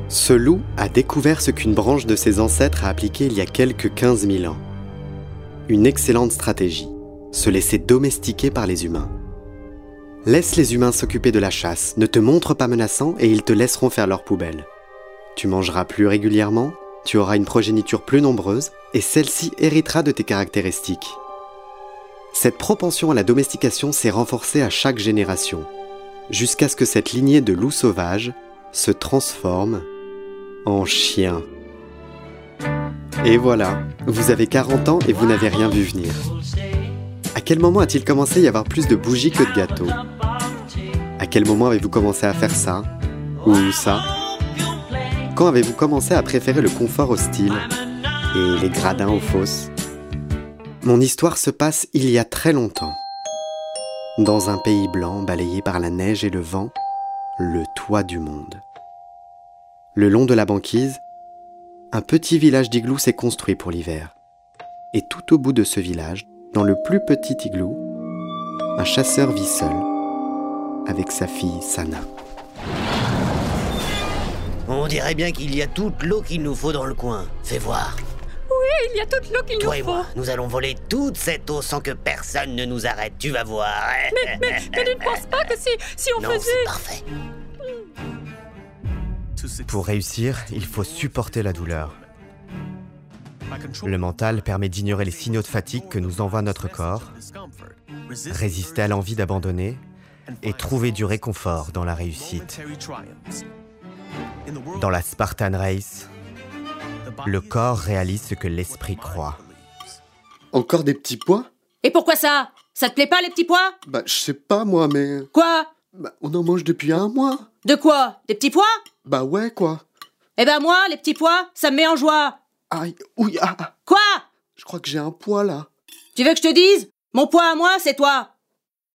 Ce loup a découvert ce qu'une branche de ses ancêtres a appliqué il y a quelques 15 000 ans. Une excellente stratégie, se laisser domestiquer par les humains. Laisse les humains s'occuper de la chasse, ne te montre pas menaçant et ils te laisseront faire leur poubelle. Tu mangeras plus régulièrement, tu auras une progéniture plus nombreuse et celle-ci héritera de tes caractéristiques. Cette propension à la domestication s'est renforcée à chaque génération, jusqu'à ce que cette lignée de loups sauvages se transforme en chien. Et voilà, vous avez 40 ans et vous n'avez rien vu venir. À quel moment a-t-il commencé à y avoir plus de bougies que de gâteaux ? À quel moment avez-vous commencé à faire ça ? Ou ça ? Quand avez-vous commencé à préférer le confort au style et les gradins aux fosses ? Mon histoire se passe il y a très longtemps. Dans un pays blanc balayé par la neige et le vent, le toit du monde. Le long de la banquise, un petit village d'igloo s'est construit pour l'hiver. Et tout au bout de ce village, dans le plus petit igloo, un chasseur vit seul, avec sa fille Sana. On dirait bien qu'il y a toute l'eau qu'il nous faut dans le coin. Fais voir. Oui, il y a toute l'eau qu'il nous faut. Toi et moi, nous allons voler toute cette eau sans que personne ne nous arrête. Tu vas voir. Mais tu ne penses pas que si on non, faisait... c'est parfait. Pour réussir, il faut supporter la douleur. Le mental permet d'ignorer les signaux de fatigue que nous envoie notre corps, résister à l'envie d'abandonner et trouver du réconfort dans la réussite. Dans la Spartan Race, le corps réalise ce que l'esprit croit. Encore des petits pois ? Et pourquoi ça ? Ça te plaît pas, les petits pois ? Bah, je sais pas moi, mais... Quoi ? Bah, on en mange depuis un mois. De quoi ? Des petits pois ? Bah ouais, quoi. Eh ben moi, les petits pois, ça me met en joie. Aïe, ouille, ah. Quoi ? Je crois que j'ai un pois, là. Tu veux que je te dise ? Mon pois à moi, c'est toi.